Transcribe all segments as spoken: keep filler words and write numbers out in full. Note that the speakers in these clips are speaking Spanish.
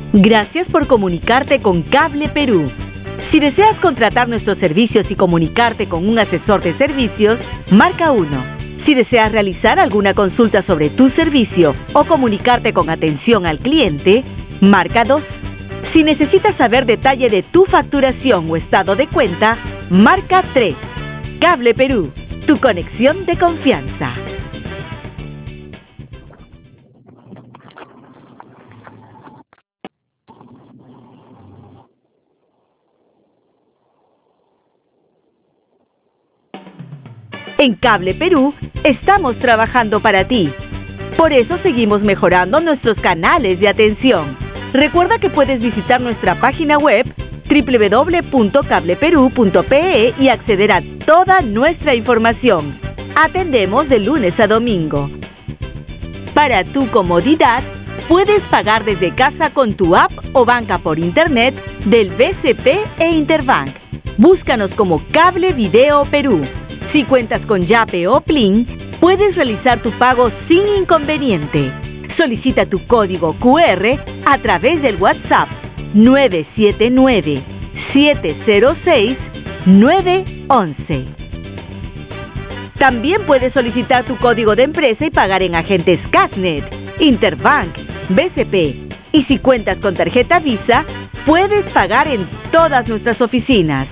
Gracias por comunicarte con Cable Perú. Si deseas contratar nuestros servicios y comunicarte con un asesor de servicios, marca uno. Si deseas realizar alguna consulta sobre tu servicio o comunicarte con atención al cliente, marca dos. Si necesitas saber detalle de tu facturación o estado de cuenta, marca tres. Cable Perú, tu conexión de confianza. En Cable Perú estamos trabajando para ti. Por eso seguimos mejorando nuestros canales de atención. Recuerda que puedes visitar nuestra página web doble u doble u doble u punto cable perú punto pe e y acceder a toda nuestra información. Atendemos de lunes a domingo. Para tu comodidad, puedes pagar desde casa con tu app o banca por internet del B C P e Interbank. Búscanos como Cable Video Perú. Si cuentas con Yape o Plin, puedes realizar tu pago sin inconveniente. Solicita tu código cu erre a través del WhatsApp nueve siete nueve, siete cero seis, nueve once. También puedes solicitar tu código de empresa y pagar en agentes Casnet, Interbank, B C P. Y si cuentas con tarjeta Visa, puedes pagar en todas nuestras oficinas.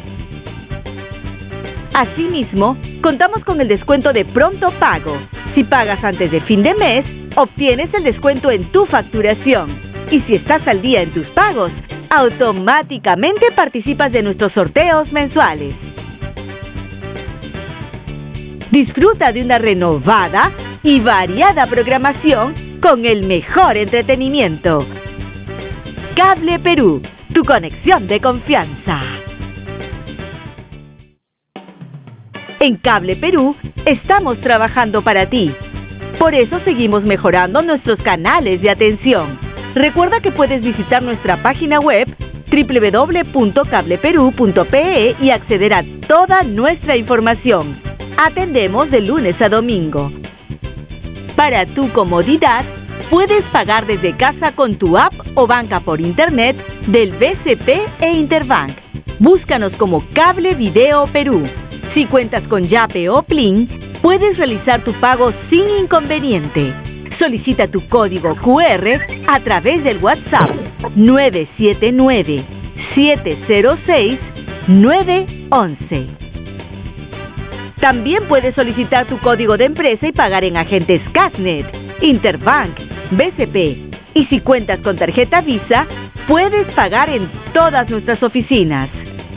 Asimismo, contamos con el descuento de pronto pago. Si pagas antes de fin de mes, obtienes el descuento en tu facturación. Y si estás al día en tus pagos, automáticamente participas de nuestros sorteos mensuales. Disfruta de una renovada y variada programación con el mejor entretenimiento. Cable Perú, tu conexión de confianza. En Cable Perú estamos trabajando para ti. Por eso seguimos mejorando nuestros canales de atención. Recuerda que puedes visitar nuestra página web doble u doble u doble u punto cable perú punto pe e y acceder a toda nuestra información. Atendemos de lunes a domingo. Para tu comodidad, puedes pagar desde casa con tu app o banca por internet del B C P e Interbank. Búscanos como Cable Video Perú. Si cuentas con Yape o Plin, puedes realizar tu pago sin inconveniente. Solicita tu código cu erre a través del WhatsApp nueve siete nueve, siete cero seis, nueve once. También puedes solicitar tu código de empresa y pagar en agentes Casnet, Interbank, B C P. Y si cuentas con tarjeta Visa, puedes pagar en todas nuestras oficinas.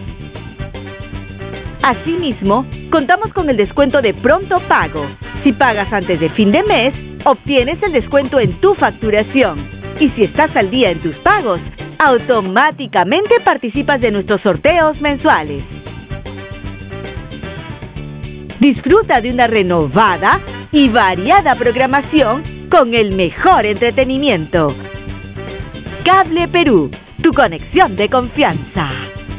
Asimismo, contamos con el descuento de pronto pago. Si pagas antes de fin de mes, obtienes el descuento en tu facturación. Y si estás al día en tus pagos, automáticamente participas de nuestros sorteos mensuales. Disfruta de una renovada y variada programación con el mejor entretenimiento. Cable Perú, tu conexión de confianza.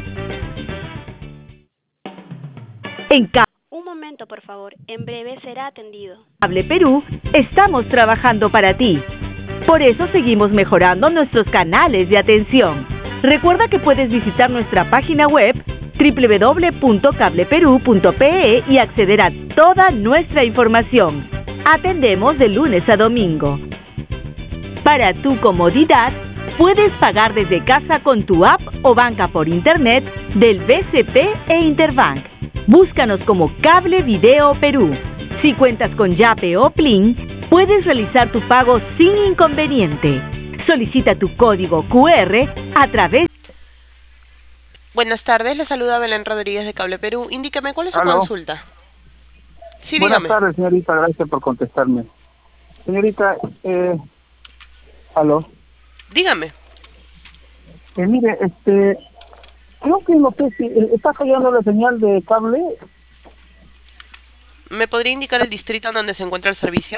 En Cable Un momento, por favor. En breve será atendido. Cable Perú estamos trabajando para ti. Por eso seguimos mejorando nuestros canales de atención. Recuerda que puedes visitar nuestra página web doble u doble u doble u punto cable perú punto pe e y acceder a toda nuestra información. Atendemos de lunes a domingo. Para tu comodidad, puedes pagar desde casa con tu app o banca por internet del B C P e Interbank. Búscanos como Cable Video Perú. Si cuentas con Yape o Plin, puedes realizar tu pago sin inconveniente. Solicita tu código cu erre a través... Buenas tardes, le saluda Belén Rodríguez de Cable Perú. Indíqueme, ¿cuál es su ¿Aló? consulta? Sí, Buenas dígame. tardes, señorita, gracias por contestarme. Señorita, eh... ¿aló? Dígame. Eh, mire, este... creo que no sé si... ¿está fallando la señal de cable? ¿Me podría indicar el distrito en donde se encuentra el servicio?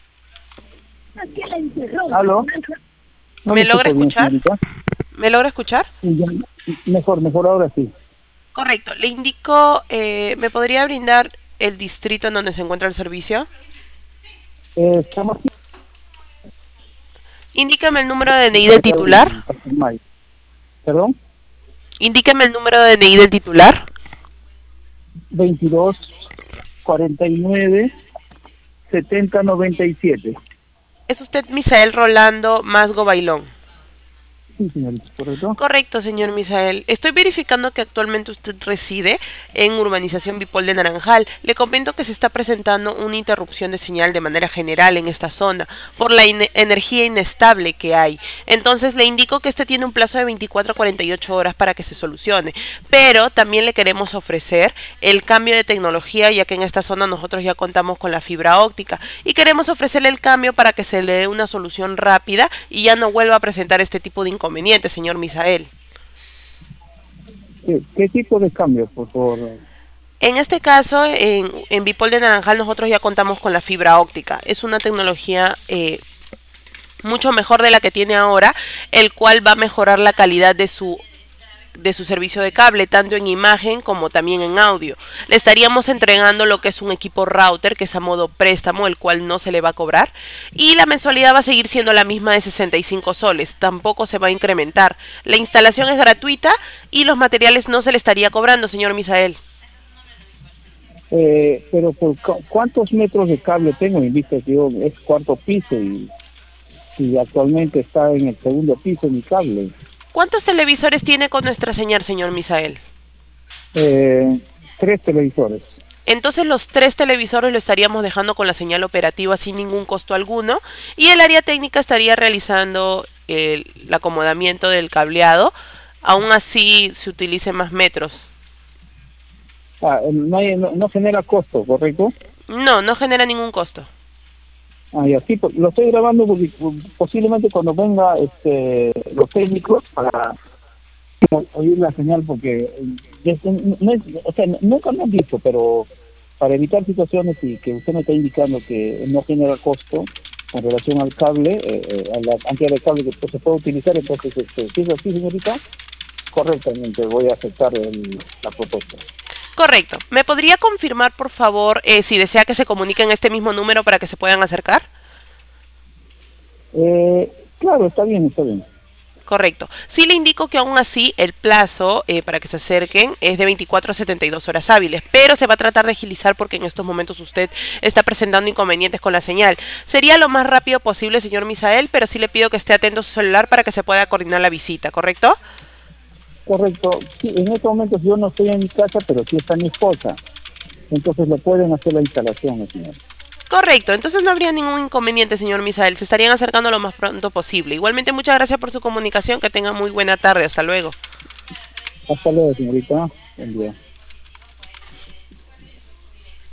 ¿Aló? No ¿Me logra escucho bien, escuchar? señorita. ¿Me logra escuchar? Sí, ya. Mejor, mejor ahora sí. Correcto. Le indico, eh, ¿me podría brindar el distrito en donde se encuentra el servicio? Eh, estamos... Indícame el número de D N I del titular. ¿Perdón? Indíqueme el número de D N I del titular. veintidós cuarenta y nueve setenta noventa y siete. ¿Es usted Misael Rolando Masgo Bailón? Sí, señorita, ¿correcto? Correcto, señor Misael. Estoy verificando que actualmente usted reside en urbanización Bipol de Naranjal. Le comento que se está presentando una interrupción de señal de manera general en esta zona por la in energía inestable que hay. Entonces le indico que este tiene un plazo de veinticuatro a cuarenta y ocho horas para que se solucione. Pero también le queremos ofrecer el cambio de tecnología, ya que en esta zona nosotros ya contamos con la fibra óptica y queremos ofrecerle el cambio para que se le dé una solución rápida y ya no vuelva a presentar este tipo de inconvenientes. Conveniente, señor Misael. ¿Qué, qué tipo de cambio, por favor? En este caso, en, en Bipol de Naranjal nosotros ya contamos con la fibra óptica. Es una tecnología eh, mucho mejor de la que tiene ahora, el cual va a mejorar la calidad de su de su servicio de cable, tanto en imagen como también en audio. Le estaríamos entregando lo que es un equipo router, que es a modo préstamo, el cual no se le va a cobrar, y la mensualidad va a seguir siendo la misma de sesenta y cinco soles, tampoco se va a incrementar. La instalación es gratuita y los materiales no se le estaría cobrando, señor Misael. Eh, pero por ¿cuántos metros de cable tengo? En vista que yo es cuarto piso y, y actualmente está en el segundo piso mi cable. ¿Cuántos televisores tiene con nuestra señal, señor Misael? Eh, tres televisores. Entonces los tres televisores lo estaríamos dejando con la señal operativa sin ningún costo alguno y el área técnica estaría realizando el, el acomodamiento del cableado, aún así se utilicen más metros. Ah, no, hay, no, no genera costo, ¿correcto? No, no genera ningún costo. Ah, y así, lo estoy grabando porque posiblemente cuando venga este, los técnicos para oír la señal, porque no es, o sea, nunca me han dicho, pero para evitar situaciones y que usted me está indicando que no genera costo en relación al cable, eh, a la cantidad de cable que pues, se puede utilizar, entonces, este, si es así, señorita, correctamente voy a aceptar el, la propuesta. Correcto. ¿Me podría confirmar, por favor, eh, si desea que se comunique en este mismo número para que se puedan acercar? Eh, claro, está bien, está bien. Correcto. Sí le indico que aún así el plazo eh, para que se acerquen es de veinticuatro a setenta y dos horas hábiles, pero se va a tratar de agilizar porque en estos momentos usted está presentando inconvenientes con la señal. Sería lo más rápido posible, señor Misael, pero sí le pido que esté atento a su celular para que se pueda coordinar la visita, ¿correcto? Correcto. Sí, en estos momentos yo no estoy en mi casa, pero sí está mi esposa. Entonces le pueden hacer la instalación, señor. Correcto, entonces no habría ningún inconveniente, señor Misael. Se estarían acercando lo más pronto posible. Igualmente, muchas gracias por su comunicación. Que tenga muy buena tarde. Hasta luego. Hasta luego, señorita. Buen día.